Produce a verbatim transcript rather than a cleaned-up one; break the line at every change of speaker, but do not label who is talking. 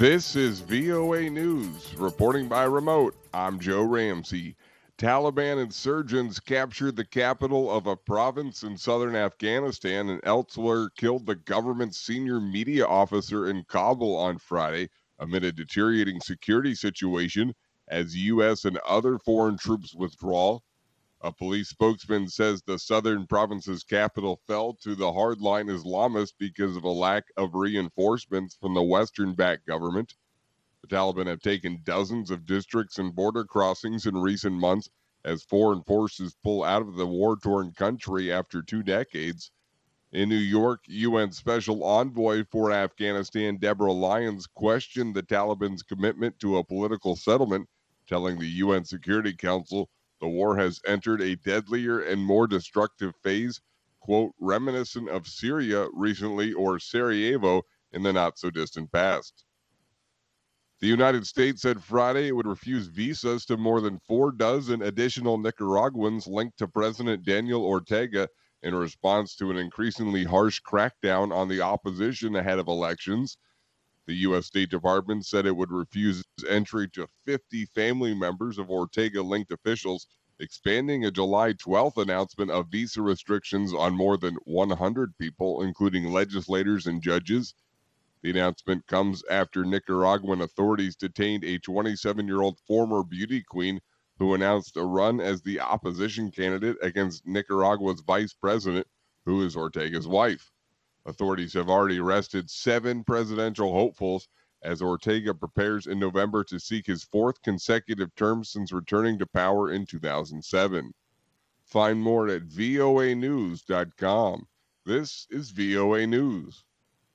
This is V O A News, reporting by remote. I'm Joe Ramsey. Taliban insurgents captured the capital of a province in southern Afghanistan and elsewhere killed the government's senior media officer in Kabul on Friday amid a deteriorating security situation as U S and other foreign troops withdraw. A police spokesman says the southern province's capital fell to the hardline Islamists because of a lack of reinforcements from the Western-backed government. The Taliban have taken dozens of districts and border crossings in recent months as foreign forces pull out of the war-torn country after two decades. In New York, U N Special Envoy for Afghanistan Deborah Lyons questioned the Taliban's commitment to a political settlement, telling the U N Security Council the war has entered a deadlier and more destructive phase, quote, reminiscent of Syria recently or Sarajevo in the not-so-distant past. The United States said Friday it would refuse visas to more than four dozen additional Nicaraguans linked to President Daniel Ortega in response to an increasingly harsh crackdown on the opposition ahead of elections. The U S State Department said it would refuse entry to fifty family members of Ortega-linked officials, expanding a July twelfth announcement of visa restrictions on more than one hundred people, including legislators and judges. The announcement comes after Nicaraguan authorities detained a twenty-seven-year-old former beauty queen who announced a run as the opposition candidate against Nicaragua's vice president, who is Ortega's wife. Authorities have already arrested seven presidential hopefuls as Ortega prepares in November to seek his fourth consecutive term since returning to power in two thousand seven. Find more at V O A news dot com. This is V O A News.